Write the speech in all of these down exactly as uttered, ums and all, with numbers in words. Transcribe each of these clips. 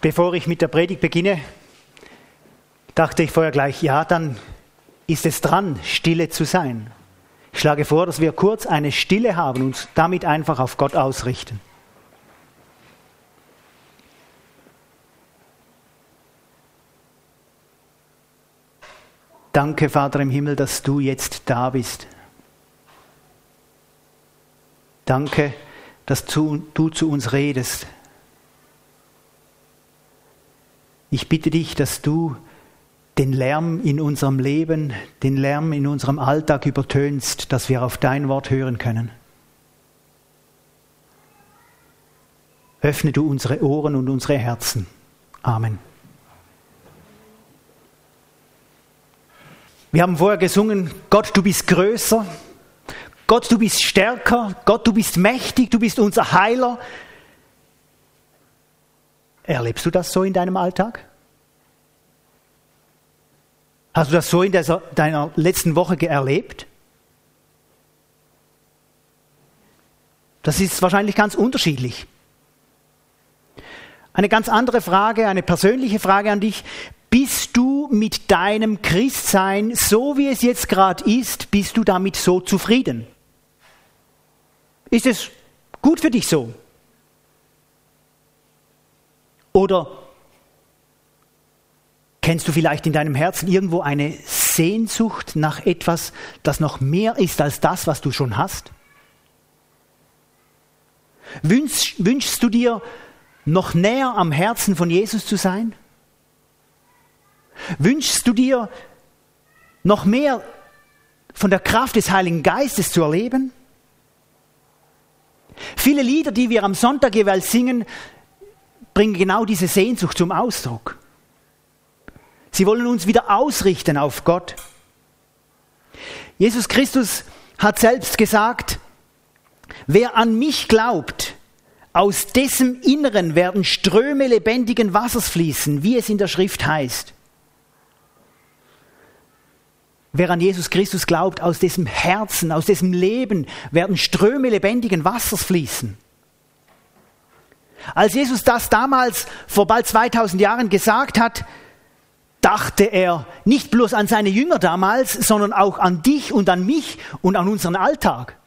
Bevor ich mit der Predigt beginne, dachte ich vorher gleich, ja, dann ist es dran, stille zu sein. Ich schlage vor, dass wir kurz eine Stille haben und uns damit einfach auf Gott ausrichten. Danke, Vater im Himmel, dass du jetzt da bist. Danke, dass du, du zu uns redest. Ich bitte dich, dass du den Lärm in unserem Leben, den Lärm in unserem Alltag übertönst, dass wir auf dein Wort hören können. Öffne du unsere Ohren und unsere Herzen. Amen. Wir haben vorher gesungen, Gott, du bist größer, Gott, du bist stärker, Gott, du bist mächtig, du bist unser Heiler. Erlebst du das so in deinem Alltag? Hast du das so in dieser, deiner letzten Woche erlebt? Das ist wahrscheinlich ganz unterschiedlich. Eine ganz andere Frage, eine persönliche Frage an dich. Bist du mit deinem Christsein, so wie es jetzt gerade ist, bist du damit so zufrieden? Ist es gut für dich so? Oder kennst du vielleicht in deinem Herzen irgendwo eine Sehnsucht nach etwas, das noch mehr ist als das, was du schon hast? Wünsch, wünschst du dir, noch näher am Herzen von Jesus zu sein? Wünschst du dir, noch mehr von der Kraft des Heiligen Geistes zu erleben? Viele Lieder, die wir am Sonntag jeweils singen, bringen genau diese Sehnsucht zum Ausdruck. Sie wollen uns wieder ausrichten auf Gott. Jesus Christus hat selbst gesagt, wer an mich glaubt, aus dessen Inneren werden Ströme lebendigen Wassers fließen, wie es in der Schrift heißt. Wer an Jesus Christus glaubt, aus dessen Herzen, aus dessen Leben werden Ströme lebendigen Wassers fließen. Als Jesus das damals vor bald zweitausend Jahren gesagt hat, dachte er nicht bloß an seine Jünger damals, sondern auch an dich und an mich und an unseren Alltag.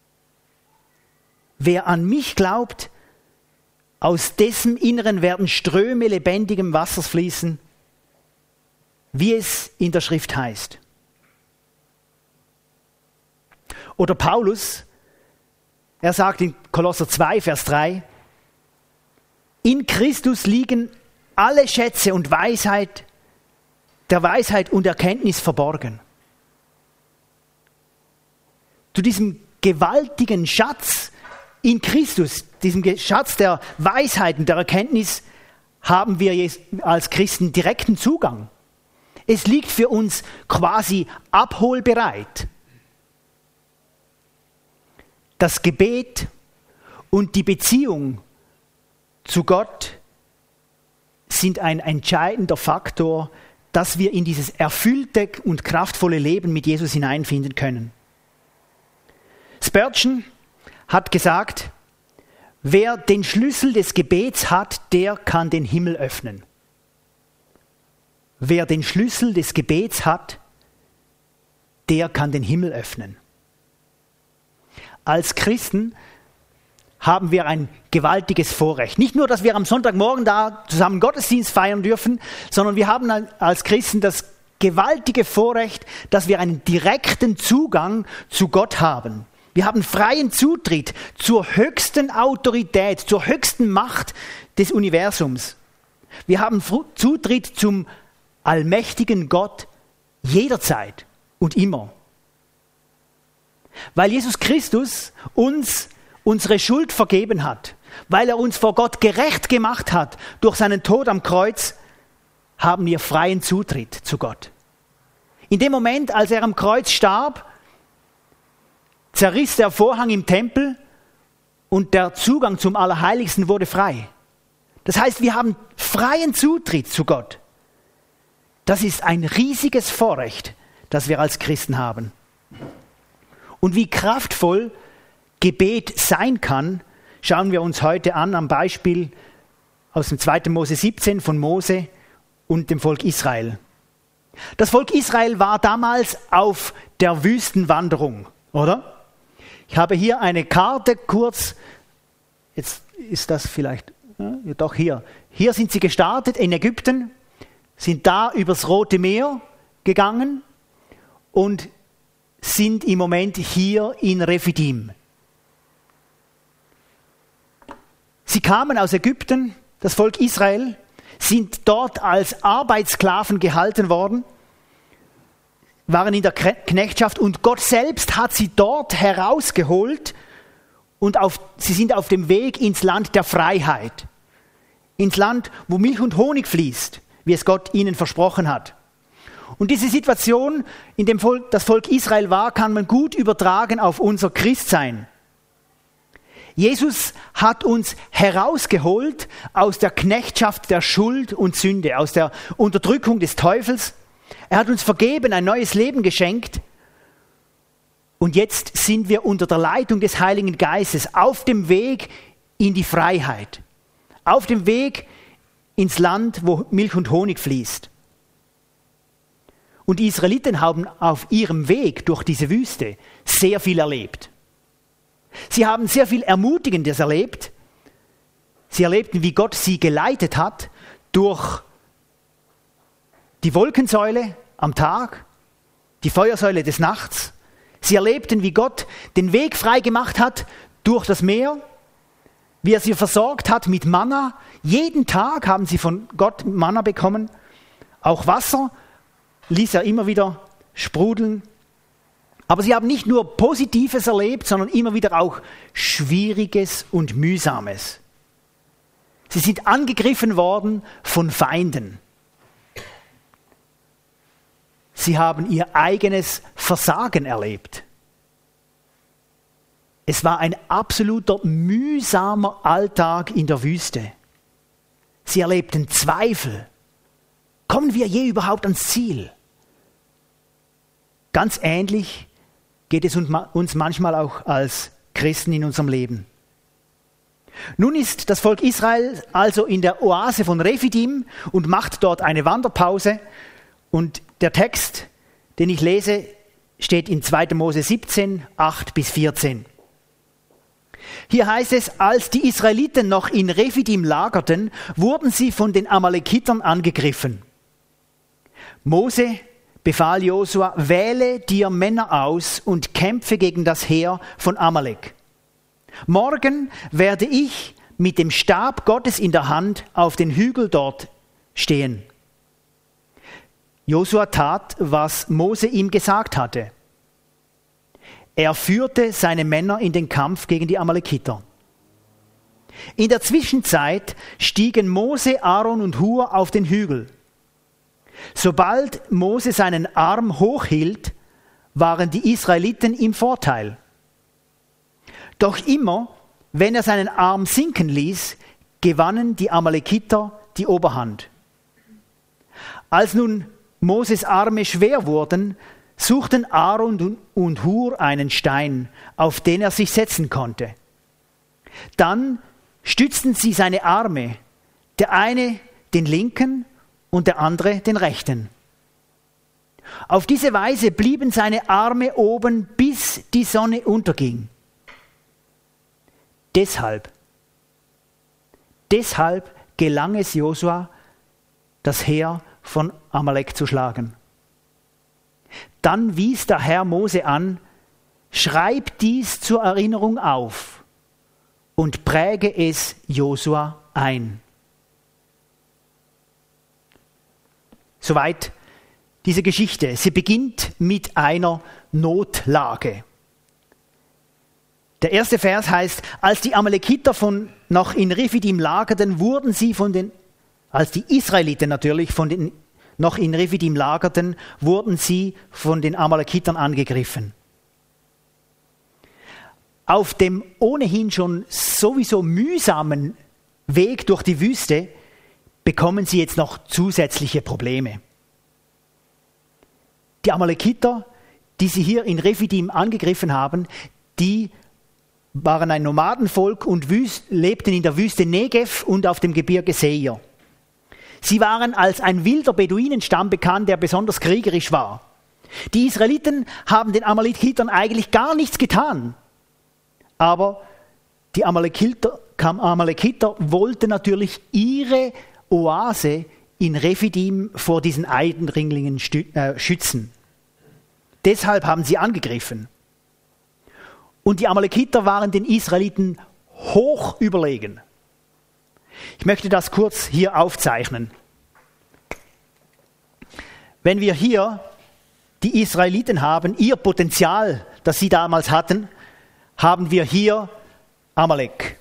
Wer an mich glaubt, aus dessen Inneren werden Ströme lebendigem Wassers fließen, wie es in der Schrift heißt. Oder Paulus, er sagt in Kolosser zwei, Vers drei, in Christus liegen alle Schätze und Weisheit, der Weisheit und Erkenntnis verborgen. Zu diesem gewaltigen Schatz in Christus, diesem Schatz der Weisheit und der Erkenntnis, haben wir als Christen direkten Zugang. Es liegt für uns quasi abholbereit. Das Gebet und die Beziehung zu Gott sind ein entscheidender Faktor, dass wir in dieses erfüllte und kraftvolle Leben mit Jesus hineinfinden können. Spurgeon hat gesagt, wer den Schlüssel des Gebets hat, der kann den Himmel öffnen. Wer den Schlüssel des Gebets hat, der kann den Himmel öffnen. Als Christen haben wir ein gewaltiges Vorrecht. Nicht nur, dass wir am Sonntagmorgen da zusammen Gottesdienst feiern dürfen, sondern wir haben als Christen das gewaltige Vorrecht, dass wir einen direkten Zugang zu Gott haben. Wir haben freien Zutritt zur höchsten Autorität, zur höchsten Macht des Universums. Wir haben Zutritt zum allmächtigen Gott jederzeit und immer. Weil Jesus Christus uns unsere Schuld vergeben hat, weil er uns vor Gott gerecht gemacht hat durch seinen Tod am Kreuz, haben wir freien Zutritt zu Gott. In dem Moment, als er am Kreuz starb, zerriss der Vorhang im Tempel und der Zugang zum Allerheiligsten wurde frei. Das heißt, wir haben freien Zutritt zu Gott. Das ist ein riesiges Vorrecht, das wir als Christen haben. Und wie kraftvoll Gebet sein kann, schauen wir uns heute an am Beispiel aus dem zweiten Mose siebzehn von Mose und dem Volk Israel. Das Volk Israel war damals auf der Wüstenwanderung, oder? Ich habe hier eine Karte kurz, jetzt ist das vielleicht, ja, doch hier. Hier sind sie gestartet in Ägypten, sind da übers Rote Meer gegangen und sind im Moment hier in Rephidim. Sie kamen aus Ägypten, das Volk Israel, sind dort als Arbeitssklaven gehalten worden, waren in der Knechtschaft und Gott selbst hat sie dort herausgeholt und auf, sie sind auf dem Weg ins Land der Freiheit, ins Land, wo Milch und Honig fließt, wie es Gott ihnen versprochen hat. Und diese Situation, in dem Volk, das Volk Israel war, kann man gut übertragen auf unser Christsein. Jesus hat uns herausgeholt aus der Knechtschaft der Schuld und Sünde, aus der Unterdrückung des Teufels. Er hat uns vergeben, ein neues Leben geschenkt. Und jetzt sind wir unter der Leitung des Heiligen Geistes auf dem Weg in die Freiheit, auf dem Weg ins Land, wo Milch und Honig fließt. Und die Israeliten haben auf ihrem Weg durch diese Wüste sehr viel erlebt. Sie haben sehr viel Ermutigendes erlebt. Sie erlebten, wie Gott sie geleitet hat durch die Wolkensäule am Tag, die Feuersäule des Nachts. Sie erlebten, wie Gott den Weg frei gemacht hat durch das Meer, wie er sie versorgt hat mit Manna. Jeden Tag haben sie von Gott Manna bekommen. Auch Wasser ließ er immer wieder sprudeln. Aber sie haben nicht nur Positives erlebt, sondern immer wieder auch Schwieriges und Mühsames. Sie sind angegriffen worden von Feinden. Sie haben ihr eigenes Versagen erlebt. Es war ein absoluter mühsamer Alltag in der Wüste. Sie erlebten Zweifel. Kommen wir je überhaupt ans Ziel? Ganz ähnlich geht es uns manchmal auch als Christen in unserem Leben. Nun ist das Volk Israel also in der Oase von Rephidim und macht dort eine Wanderpause. Und der Text, den ich lese, steht in zweiter Mose siebzehn, acht bis vierzehn. Hier heißt es, als die Israeliten noch in Rephidim lagerten, wurden sie von den Amalekitern angegriffen. Mose befahl Josua, wähle dir Männer aus und kämpfe gegen das Heer von Amalek. Morgen werde ich mit dem Stab Gottes in der Hand auf den Hügel dort stehen. Josua tat, was Mose ihm gesagt hatte. Er führte seine Männer in den Kampf gegen die Amalekiter. In der Zwischenzeit stiegen Mose, Aaron und Hur auf den Hügel. Sobald Mose seinen Arm hochhielt, waren die Israeliten im Vorteil. Doch immer, wenn er seinen Arm sinken ließ, gewannen die Amalekiter die Oberhand. Als nun Moses Arme schwer wurden, suchten Aaron und Hur einen Stein, auf den er sich setzen konnte. Dann stützten sie seine Arme, der eine den linken und der andere den rechten. Auf diese Weise blieben seine Arme oben, bis die Sonne unterging. Deshalb, deshalb gelang es Josua, das Heer von Amalek zu schlagen. Dann wies der Herr Mose an, schreib dies zur Erinnerung auf und präge es Josua ein. Soweit diese Geschichte. Sie beginnt mit einer Notlage. Der erste Vers heißt, als die Amalekiter von, noch in Rephidim lagerten, wurden sie von den, als die Israeliten natürlich von den, noch in Rephidim lagerten, wurden sie von den Amalekitern angegriffen. Auf dem ohnehin schon sowieso mühsamen Weg durch die Wüste bekommen sie jetzt noch zusätzliche Probleme. Die Amalekiter, die sie hier in Rephidim angegriffen haben, die waren ein Nomadenvolk und wüst, lebten in der Wüste Negev und auf dem Gebirge Seir. Sie waren als ein wilder Beduinenstamm bekannt, der besonders kriegerisch war. Die Israeliten haben den Amalekitern eigentlich gar nichts getan. Aber die Amalekiter, Amalekiter wollten natürlich ihre Oase in Rephidim vor diesen Eindringlingen schützen. Deshalb haben sie angegriffen. Und die Amalekiter waren den Israeliten hoch überlegen. Ich möchte das kurz hier aufzeichnen. Wenn wir hier die Israeliten haben, ihr Potenzial, das sie damals hatten, haben wir hier Amalek.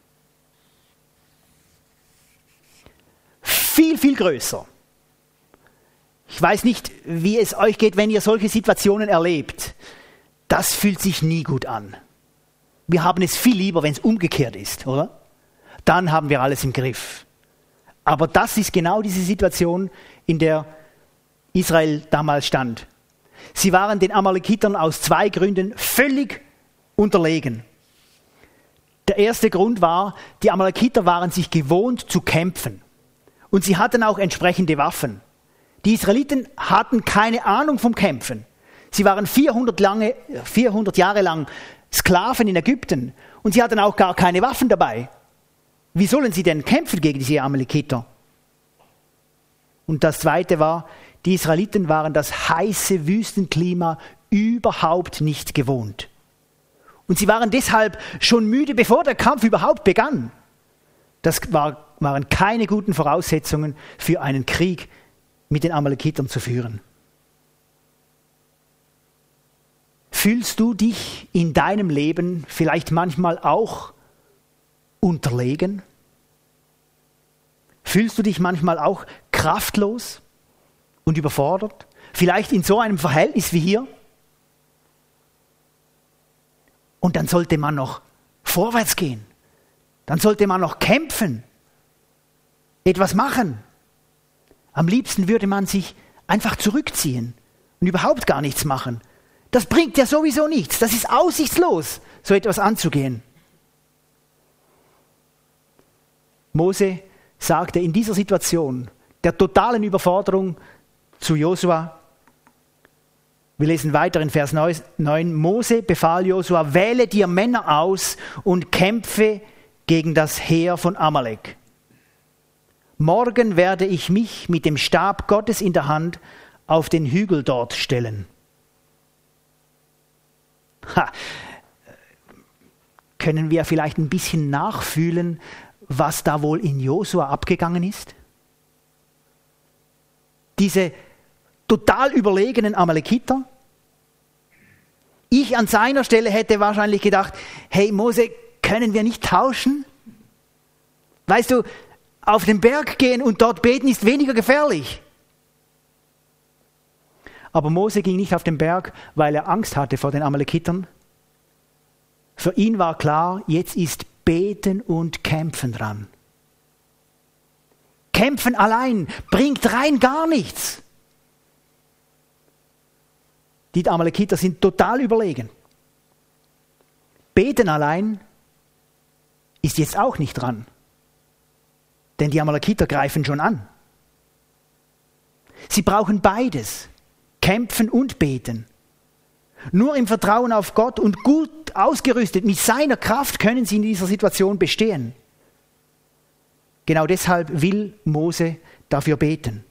Viel, viel größer. Ich weiß nicht, wie es euch geht, wenn ihr solche Situationen erlebt. Das fühlt sich nie gut an. Wir haben es viel lieber, wenn es umgekehrt ist, oder? Dann haben wir alles im Griff. Aber das ist genau diese Situation, in der Israel damals stand. Sie waren den Amalekitern aus zwei Gründen völlig unterlegen. Der erste Grund war, die Amalekiter waren sich gewohnt zu kämpfen. Und sie hatten auch entsprechende Waffen. Die Israeliten hatten keine Ahnung vom Kämpfen. Sie waren vierhundert, lange, vierhundert Jahre lang Sklaven in Ägypten und sie hatten auch gar keine Waffen dabei. Wie sollen sie denn kämpfen gegen diese Amalekiter? Und das Zweite war, die Israeliten waren das heiße Wüstenklima überhaupt nicht gewohnt. Und sie waren deshalb schon müde, bevor der Kampf überhaupt begann. Das war, waren keine guten Voraussetzungen für einen Krieg mit den Amalekitern zu führen. Fühlst du dich in deinem Leben vielleicht manchmal auch unterlegen? Fühlst du dich manchmal auch kraftlos und überfordert? Vielleicht in so einem Verhältnis wie hier? Und dann sollte man noch vorwärts gehen. Dann sollte man noch kämpfen. Etwas machen. Am liebsten würde man sich einfach zurückziehen und überhaupt gar nichts machen. Das bringt ja sowieso nichts. Das ist aussichtslos, so etwas anzugehen. Mose sagte in dieser Situation der totalen Überforderung zu Josua, wir lesen weiter in Vers neun, Mose befahl Josua, wähle dir Männer aus und kämpfe gegen das Heer von Amalek. Morgen werde ich mich mit dem Stab Gottes in der Hand auf den Hügel dort stellen. Ha. Können wir vielleicht ein bisschen nachfühlen, was da wohl in Josua abgegangen ist? Diese total überlegenen Amalekiter? Ich an seiner Stelle hätte wahrscheinlich gedacht, hey Mose, können wir nicht tauschen? Weißt du, auf den Berg gehen und dort beten ist weniger gefährlich. Aber Mose ging nicht auf den Berg, weil er Angst hatte vor den Amalekitern. Für ihn war klar, jetzt ist Beten und Kämpfen dran. Kämpfen allein bringt rein gar nichts. Die Amalekiter sind total überlegen. Beten allein ist jetzt auch nicht dran. Denn die Amalekiter greifen schon an. Sie brauchen beides. Kämpfen und beten. Nur im Vertrauen auf Gott und gut ausgerüstet mit seiner Kraft können sie in dieser Situation bestehen. Genau deshalb will Mose dafür beten.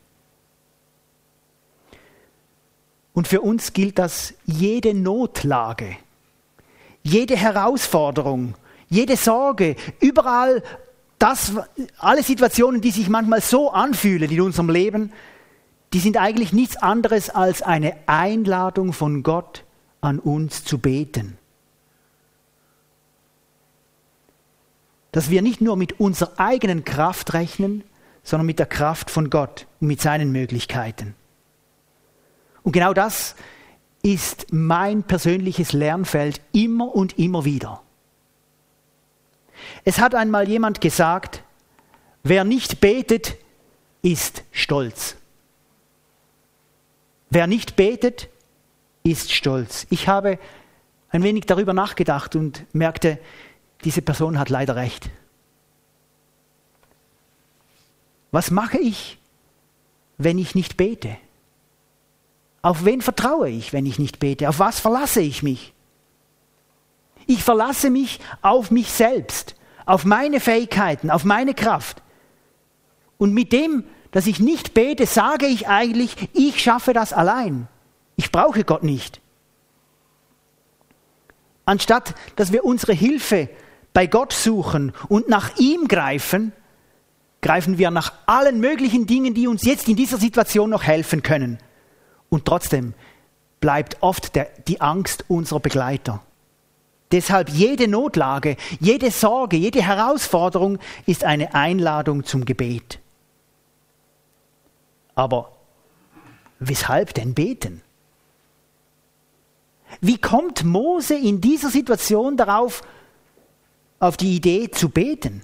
Und für uns gilt das jede Notlage, jede Herausforderung, jede Sorge, überall das, alle Situationen, die sich manchmal so anfühlen in unserem Leben, die sind eigentlich nichts anderes als eine Einladung von Gott an uns zu beten. Dass wir nicht nur mit unserer eigenen Kraft rechnen, sondern mit der Kraft von Gott und mit seinen Möglichkeiten. Und genau das ist mein persönliches Lernfeld immer und immer wieder. Es hat einmal jemand gesagt, wer nicht betet, ist stolz. Wer nicht betet, ist stolz. Ich habe ein wenig darüber nachgedacht und merkte, diese Person hat leider recht. Was mache ich, wenn ich nicht bete? Auf wen vertraue ich, wenn ich nicht bete? Auf was verlasse ich mich? Ich verlasse mich auf mich selbst, auf meine Fähigkeiten, auf meine Kraft. Und mit dem, dass ich nicht bete, sage ich eigentlich, ich schaffe das allein. Ich brauche Gott nicht. Anstatt, dass wir unsere Hilfe bei Gott suchen und nach ihm greifen, greifen wir nach allen möglichen Dingen, die uns jetzt in dieser Situation noch helfen können. Und trotzdem bleibt oft der, die Angst unserer Begleiter. Deshalb jede Notlage, jede Sorge, jede Herausforderung ist eine Einladung zum Gebet. Aber weshalb denn beten? Wie kommt Mose in dieser Situation darauf, auf die Idee zu beten?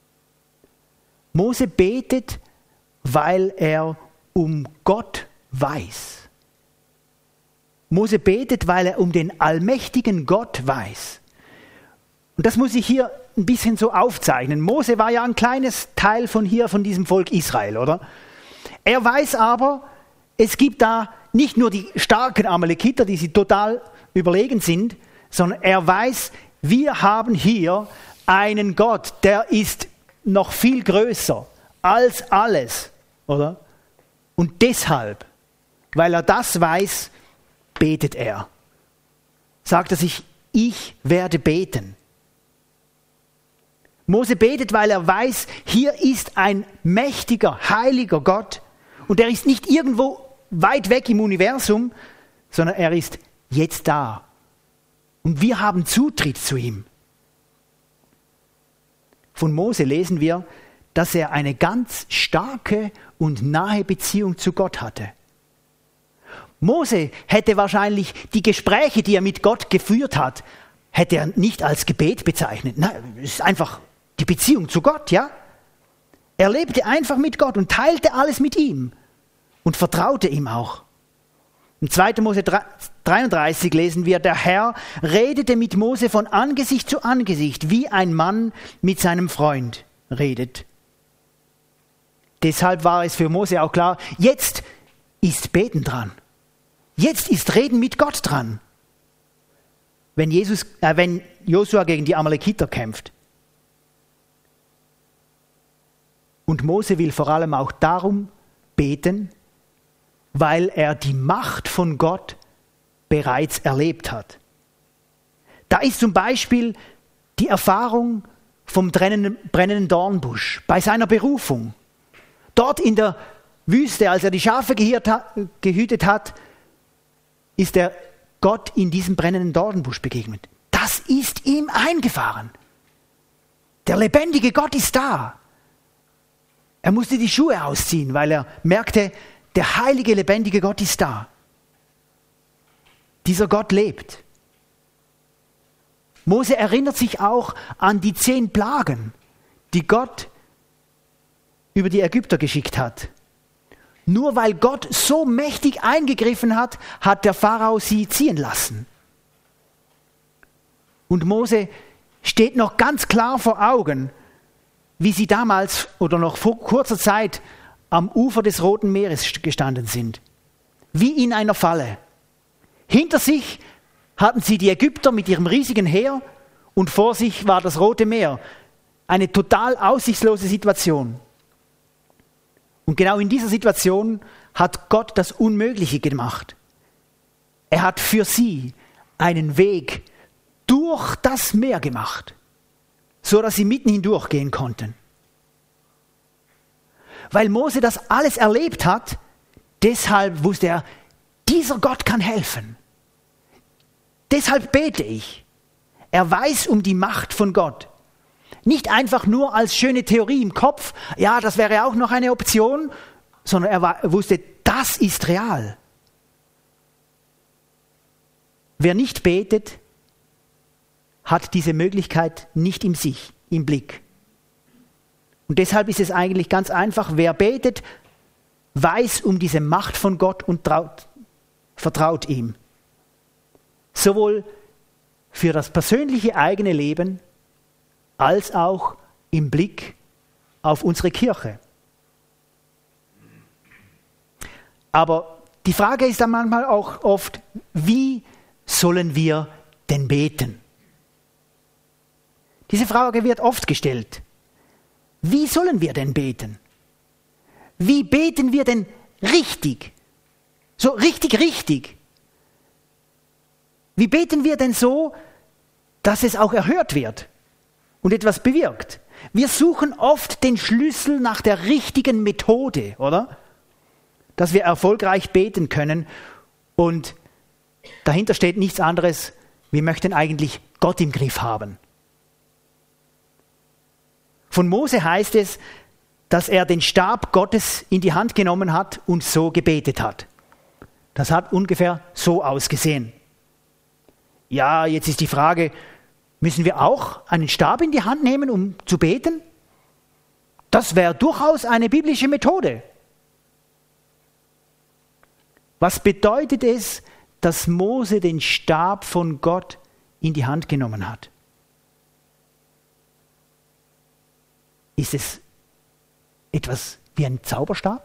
Mose betet, weil er um Gott weiß. Mose betet, weil er um den allmächtigen Gott weiß. Und das muss ich hier ein bisschen so aufzeichnen. Mose war ja ein kleines Teil von hier, von diesem Volk Israel, oder? Er weiß aber, es gibt da nicht nur die starken Amalekiter, die sie total überlegen sind, sondern er weiß, wir haben hier einen Gott, der ist noch viel größer als alles, oder? Und deshalb, weil er das weiß, betet er. Sagt er sich, ich werde beten. Mose betet, weil er weiß, hier ist ein mächtiger, heiliger Gott und er ist nicht irgendwo weit weg im Universum, sondern er ist jetzt da. Und wir haben Zutritt zu ihm. Von Mose lesen wir, dass er eine ganz starke und nahe Beziehung zu Gott hatte. Mose hätte wahrscheinlich die Gespräche, die er mit Gott geführt hat, hätte er nicht als Gebet bezeichnet. Nein, es ist einfach die Beziehung zu Gott, ja? Er lebte einfach mit Gott und teilte alles mit ihm und vertraute ihm auch. Im zweiten Mose dreiunddreißig lesen wir, der Herr redete mit Mose von Angesicht zu Angesicht, wie ein Mann mit seinem Freund redet. Deshalb war es für Mose auch klar, jetzt ist Beten dran. Jetzt ist Reden mit Gott dran. Wenn, Jesus, äh, wenn Josua gegen die Amalekiter kämpft. Und Mose will vor allem auch darum beten, weil er die Macht von Gott bereits erlebt hat. Da ist zum Beispiel die Erfahrung vom brennenden Dornbusch bei seiner Berufung. Dort in der Wüste, als er die Schafe gehütet hat, ist er Gott in diesem brennenden Dornbusch begegnet. Das ist ihm eingefahren. Der lebendige Gott ist da. Er musste die Schuhe ausziehen, weil er merkte, der heilige, lebendige Gott ist da. Dieser Gott lebt. Mose erinnert sich auch an die zehn Plagen, die Gott über die Ägypter geschickt hat. Nur weil Gott so mächtig eingegriffen hat, hat der Pharao sie ziehen lassen. Und Mose steht noch ganz klar vor Augen, wie sie damals oder noch vor kurzer Zeit am Ufer des Roten Meeres gestanden sind. Wie in einer Falle. Hinter sich hatten sie die Ägypter mit ihrem riesigen Heer und vor sich war das Rote Meer. Eine total aussichtslose Situation. Und genau in dieser Situation hat Gott das Unmögliche gemacht. Er hat für sie einen Weg durch das Meer gemacht, so dass sie mitten hindurchgehen konnten. Weil Mose das alles erlebt hat, deshalb wusste er, dieser Gott kann helfen. Deshalb bete ich. Er weiß um die Macht von Gott. Nicht einfach nur als schöne Theorie im Kopf, ja, das wäre auch noch eine Option, sondern er, war, er wusste, das ist real. Wer nicht betet, hat diese Möglichkeit nicht in sich, im Blick. Und deshalb ist es eigentlich ganz einfach, wer betet, weiß um diese Macht von Gott und traut, vertraut ihm. Sowohl für das persönliche eigene Leben als auch im Blick auf unsere Kirche. Aber die Frage ist dann manchmal auch oft, wie sollen wir denn beten? Diese Frage wird oft gestellt. Wie sollen wir denn beten? Wie beten wir denn richtig? So richtig, richtig. Wie beten wir denn so, dass es auch erhört wird und etwas bewirkt? Wir suchen oft den Schlüssel nach der richtigen Methode, oder? Dass wir erfolgreich beten können und dahinter steht nichts anderes, wir möchten eigentlich Gott im Griff haben. Von Mose heißt es, dass er den Stab Gottes in die Hand genommen hat und so gebetet hat. Das hat ungefähr so ausgesehen. Ja, jetzt ist die Frage, müssen wir auch einen Stab in die Hand nehmen, um zu beten? Das wäre durchaus eine biblische Methode. Was bedeutet es, dass Mose den Stab von Gott in die Hand genommen hat? Ist es etwas wie ein Zauberstab?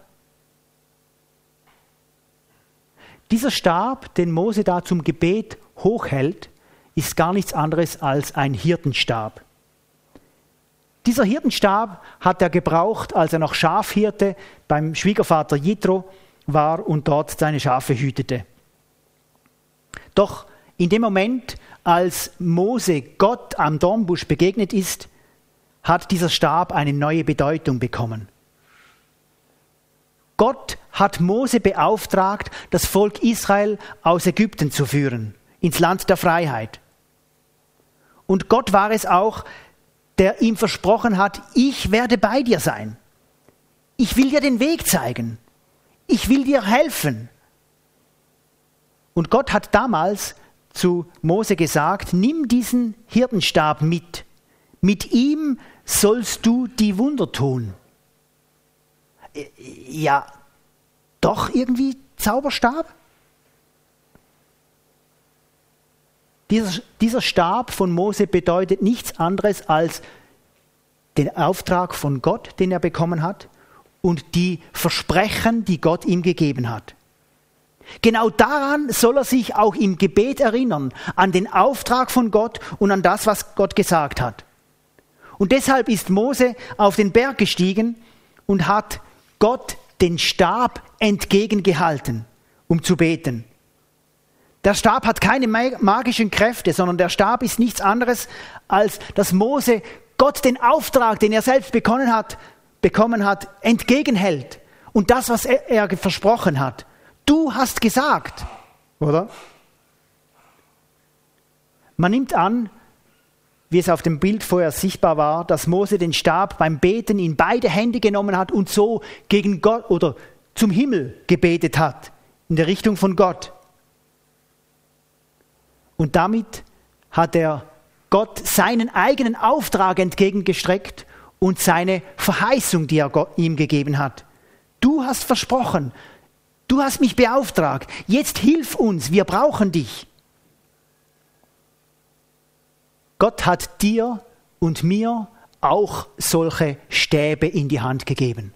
Dieser Stab, den Mose da zum Gebet hochhält, ist gar nichts anderes als ein Hirtenstab. Dieser Hirtenstab hat er gebraucht, als er noch Schafhirte beim Schwiegervater Jitro war und dort seine Schafe hütete. Doch in dem Moment, als Mose Gott am Dornbusch begegnet ist, hat dieser Stab eine neue Bedeutung bekommen. Gott hat Mose beauftragt, das Volk Israel aus Ägypten zu führen, ins Land der Freiheit. Und Gott war es auch, der ihm versprochen hat, ich werde bei dir sein. Ich will dir den Weg zeigen. Ich will dir helfen. Und Gott hat damals zu Mose gesagt, nimm diesen Hirtenstab mit. Mit ihm sollst du die Wunder tun. Ja, doch irgendwie Zauberstab? Dieser, dieser Stab von Mose bedeutet nichts anderes als den Auftrag von Gott, den er bekommen hat, und die Versprechen, die Gott ihm gegeben hat. Genau daran soll er sich auch im Gebet erinnern, an den Auftrag von Gott und an das, was Gott gesagt hat. Und deshalb ist Mose auf den Berg gestiegen und hat Gott den Stab entgegengehalten, um zu beten. Der Stab hat keine magischen Kräfte, sondern der Stab ist nichts anderes, als dass Mose Gott den Auftrag, den er selbst bekommen hat, bekommen hat, entgegenhält. Und das, was er, er versprochen hat. Du hast gesagt, oder? Man nimmt an, wie es auf dem Bild vorher sichtbar war, dass Mose den Stab beim Beten in beide Hände genommen hat und so gegen Gott oder zum Himmel gebetet hat, in der Richtung von Gott. Und damit hat er Gott seinen eigenen Auftrag entgegengestreckt und seine Verheißung, die er Gott, ihm gegeben hat. Du hast versprochen, du hast mich beauftragt, jetzt hilf uns, wir brauchen dich. Gott hat dir und mir auch solche Stäbe in die Hand gegeben.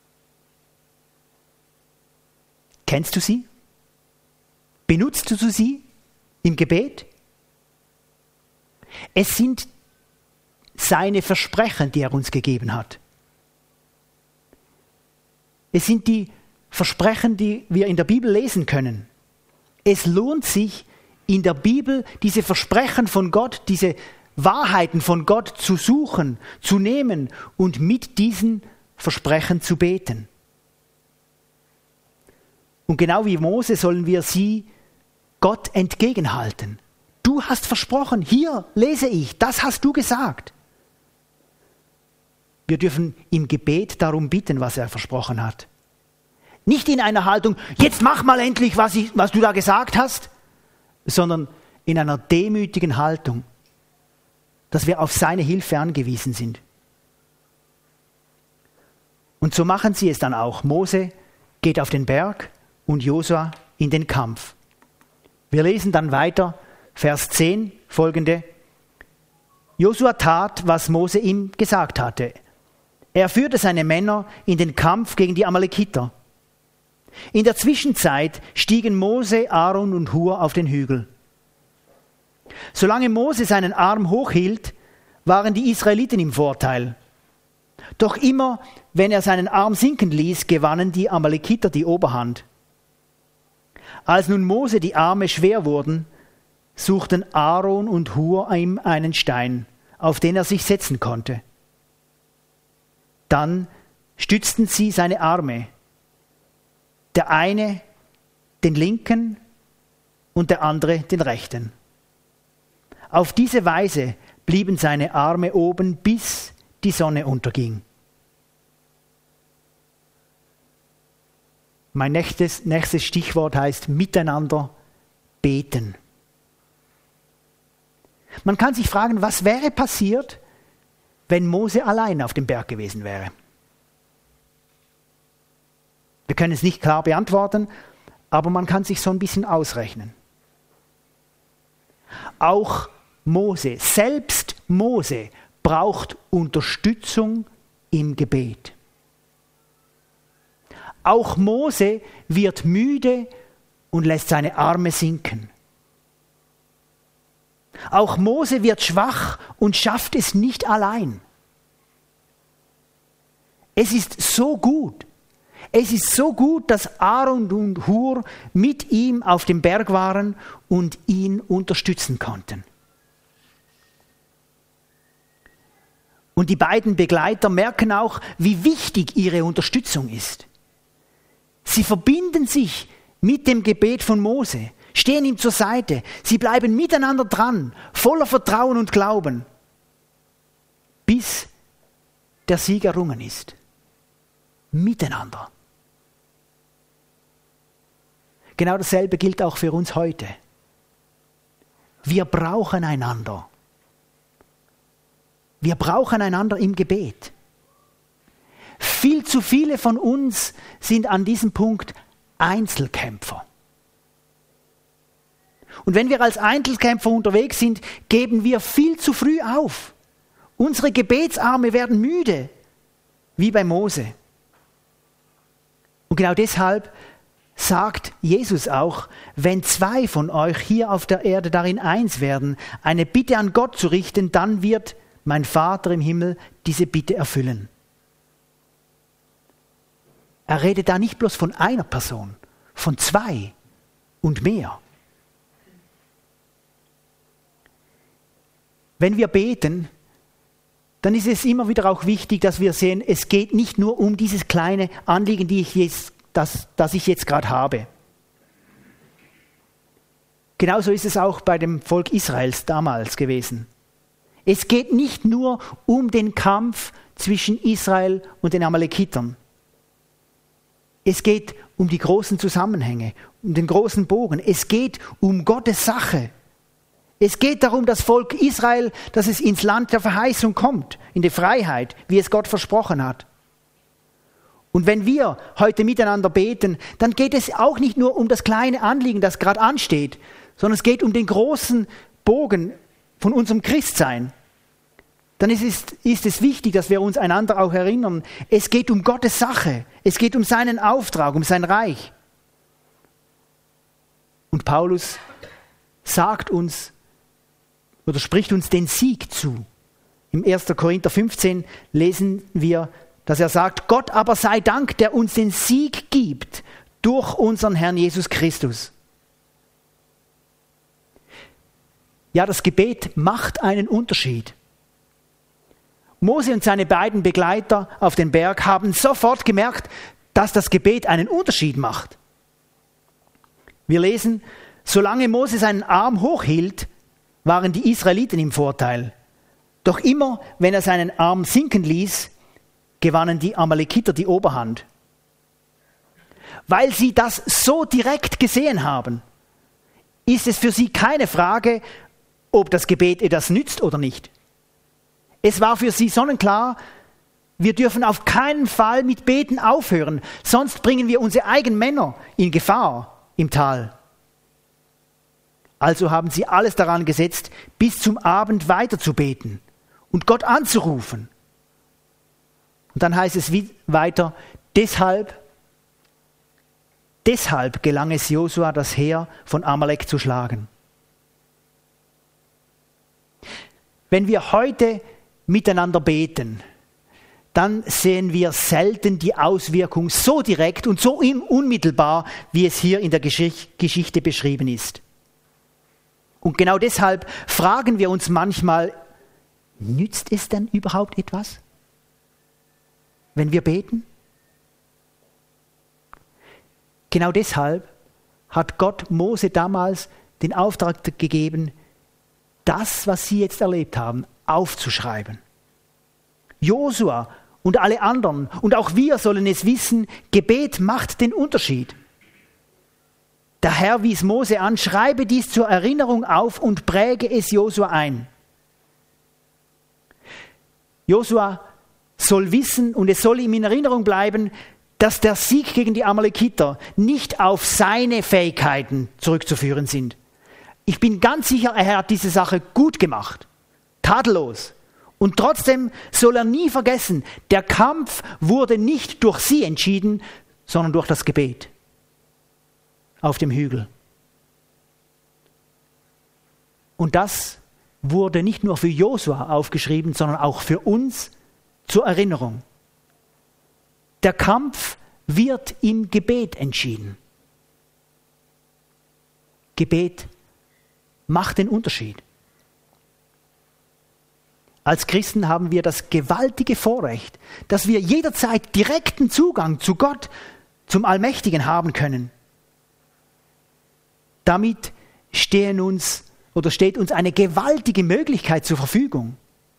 Kennst du sie? Benutzt du sie im Gebet? Es sind seine Versprechen, die er uns gegeben hat. Es sind die Versprechen, die wir in der Bibel lesen können. Es lohnt sich, in der Bibel diese Versprechen von Gott, diese Wahrheiten von Gott zu suchen, zu nehmen und mit diesen Versprechen zu beten. Und genau wie Mose sollen wir sie Gott entgegenhalten. Du hast versprochen, hier lese ich, das hast du gesagt. Wir dürfen im Gebet darum bitten, was er versprochen hat. Nicht in einer Haltung, jetzt mach mal endlich, was, ich, was du da gesagt hast, sondern in einer demütigen Haltung, dass wir auf seine Hilfe angewiesen sind. Und so machen sie es dann auch. Mose geht auf den Berg und Josua in den Kampf. Wir lesen dann weiter, Vers zehn folgende. Josua tat, was Mose ihm gesagt hatte. Er führte seine Männer in den Kampf gegen die Amalekiter. In der Zwischenzeit stiegen Mose, Aaron und Hur auf den Hügel. Solange Mose seinen Arm hochhielt, waren die Israeliten im Vorteil. Doch immer, wenn er seinen Arm sinken ließ, gewannen die Amalekiter die Oberhand. Als nun Mose die Arme schwer wurden, suchten Aaron und Hur ihm einen Stein, auf den er sich setzen konnte. Dann stützten sie seine Arme, der eine den linken und der andere den rechten. Auf diese Weise blieben seine Arme oben, bis die Sonne unterging. Mein nächstes, nächstes Stichwort heißt miteinander beten. Man kann sich fragen, was wäre passiert, wenn Mose allein auf dem Berg gewesen wäre? Wir können es nicht klar beantworten, aber man kann sich so ein bisschen ausrechnen. Auch Mose, selbst Mose, braucht Unterstützung im Gebet. Auch Mose wird müde und lässt seine Arme sinken. Auch Mose wird schwach und schafft es nicht allein. Es ist so gut, es ist so gut, dass Aaron und Hur mit ihm auf dem Berg waren und ihn unterstützen konnten. Und die beiden Begleiter merken auch, wie wichtig ihre Unterstützung ist. Sie verbinden sich mit dem Gebet von Mose, stehen ihm zur Seite. Sie bleiben miteinander dran, voller Vertrauen und Glauben, bis der Sieg errungen ist. Miteinander. Genau dasselbe gilt auch für uns heute. Wir brauchen einander. Wir brauchen einander im Gebet. Viel zu viele von uns sind an diesem Punkt Einzelkämpfer. Und wenn wir als Einzelkämpfer unterwegs sind, geben wir viel zu früh auf. Unsere Gebetsarme werden müde, wie bei Mose. Und genau deshalb sagt Jesus auch, wenn zwei von euch hier auf der Erde darin eins werden, eine Bitte an Gott zu richten, dann wird mein Vater im Himmel diese Bitte erfüllen. Er redet da nicht bloß von einer Person, von zwei und mehr. Wenn wir beten, dann ist es immer wieder auch wichtig, dass wir sehen, es geht nicht nur um dieses kleine Anliegen, die ich jetzt, das, das ich jetzt gerade habe. Genauso ist es auch bei dem Volk Israels damals gewesen. Es geht nicht nur um den Kampf zwischen Israel und den Amalekitern. Es geht um die großen Zusammenhänge, um den großen Bogen. Es geht um Gottes Sache. Es geht darum, das Volk Israel, dass es ins Land der Verheißung kommt, in die Freiheit, wie es Gott versprochen hat. Und wenn wir heute miteinander beten, dann geht es auch nicht nur um das kleine Anliegen, das gerade ansteht, sondern es geht um den großen Bogen von unserem Christsein. Dann ist es, ist es wichtig, dass wir uns einander auch erinnern, es geht um Gottes Sache, es geht um seinen Auftrag, um sein Reich. Und Paulus sagt uns oder spricht uns den Sieg zu. Im ersten Korinther fünfzehn lesen wir, dass er sagt, Gott aber sei Dank, der uns den Sieg gibt durch unseren Herrn Jesus Christus. Ja, das Gebet macht einen Unterschied. Mose und seine beiden Begleiter auf dem Berg haben sofort gemerkt, dass das Gebet einen Unterschied macht. Wir lesen, solange Mose seinen Arm hochhielt, waren die Israeliten im Vorteil. Doch immer, wenn er seinen Arm sinken ließ, gewannen die Amalekiter die Oberhand. Weil sie das so direkt gesehen haben, ist es für sie keine Frage, ob das Gebet etwas nützt oder nicht. Es war für sie sonnenklar, wir dürfen auf keinen Fall mit Beten aufhören, sonst bringen wir unsere eigenen Männer in Gefahr im Tal. Also haben sie alles daran gesetzt, bis zum Abend weiterzubeten und Gott anzurufen. Und dann heißt es weiter, deshalb, deshalb gelang es Josua, das Heer von Amalek zu schlagen. Wenn wir heute miteinander beten, dann sehen wir selten die Auswirkung so direkt und so unmittelbar, wie es hier in der Geschichte beschrieben ist. Und genau deshalb fragen wir uns manchmal, nützt es denn überhaupt etwas, wenn wir beten? Genau deshalb hat Gott Mose damals den Auftrag gegeben, das, was sie jetzt erlebt haben, aufzuschreiben. Josua und alle anderen und auch wir sollen es wissen, Gebet macht den Unterschied. Der Herr wies Mose an, schreibe dies zur Erinnerung auf und präge es Josua ein. Josua soll wissen und es soll ihm in Erinnerung bleiben, dass der Sieg gegen die Amalekiter nicht auf seine Fähigkeiten zurückzuführen sind. Ich bin ganz sicher, er hat diese Sache gut gemacht, tadellos. Und trotzdem soll er nie vergessen, der Kampf wurde nicht durch sie entschieden, sondern durch das Gebet auf dem Hügel. Und das wurde nicht nur für Josua aufgeschrieben, sondern auch für uns zur Erinnerung. Der Kampf wird im Gebet entschieden. Gebet macht den Unterschied. Als Christen haben wir das gewaltige Vorrecht, dass wir jederzeit direkten Zugang zu Gott, zum Allmächtigen haben können. Damit stehen uns oder steht uns eine gewaltige Möglichkeit zur Verfügung.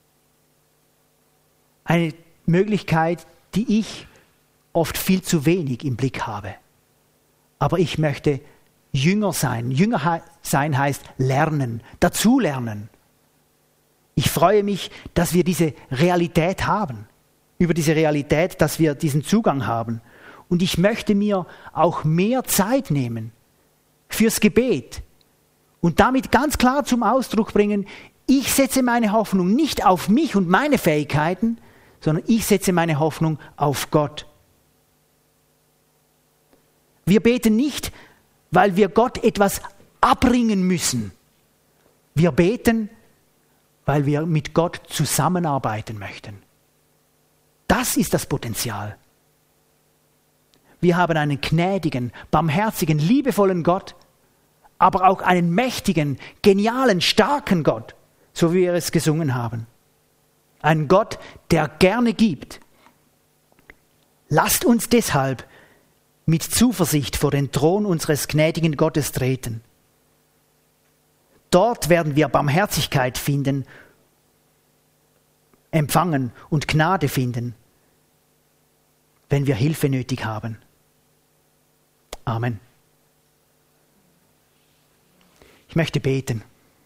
Eine Möglichkeit, die ich oft viel zu wenig im Blick habe. Aber ich möchte Jünger sein. Jünger sein heißt lernen, dazulernen. Ich freue mich, dass wir diese Realität haben, über diese Realität, dass wir diesen Zugang haben. Und ich möchte mir auch mehr Zeit nehmen fürs Gebet und damit ganz klar zum Ausdruck bringen, ich setze meine Hoffnung nicht auf mich und meine Fähigkeiten, sondern ich setze meine Hoffnung auf Gott. Wir beten nicht, weil wir Gott etwas abbringen müssen. Wir beten, weil wir mit Gott zusammenarbeiten möchten. Das ist das Potenzial. Wir haben einen gnädigen, barmherzigen, liebevollen Gott, aber auch einen mächtigen, genialen, starken Gott, so wie wir es gesungen haben. Ein Gott, der gerne gibt. Lasst uns deshalb mit Zuversicht vor den Thron unseres gnädigen Gottes treten. Dort werden wir Barmherzigkeit finden, empfangen und Gnade finden, wenn wir Hilfe nötig haben. Amen. Ich möchte beten.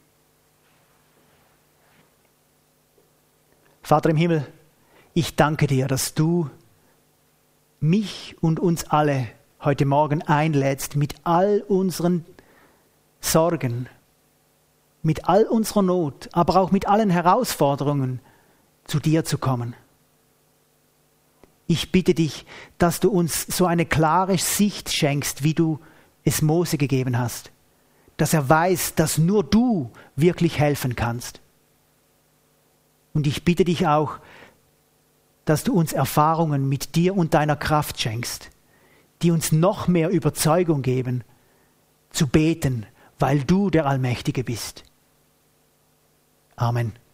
Vater im Himmel, ich danke dir, dass du mich und uns alle heute Morgen einlädst, mit all unseren Sorgen, mit all unserer Not, aber auch mit allen Herausforderungen zu dir zu kommen. Ich bitte dich, dass du uns so eine klare Sicht schenkst, wie du es Mose gegeben hast, dass er weiß, dass nur du wirklich helfen kannst. Und ich bitte dich auch, dass du uns Erfahrungen mit dir und deiner Kraft schenkst, die uns noch mehr Überzeugung geben, zu beten, weil du der Allmächtige bist. Amen.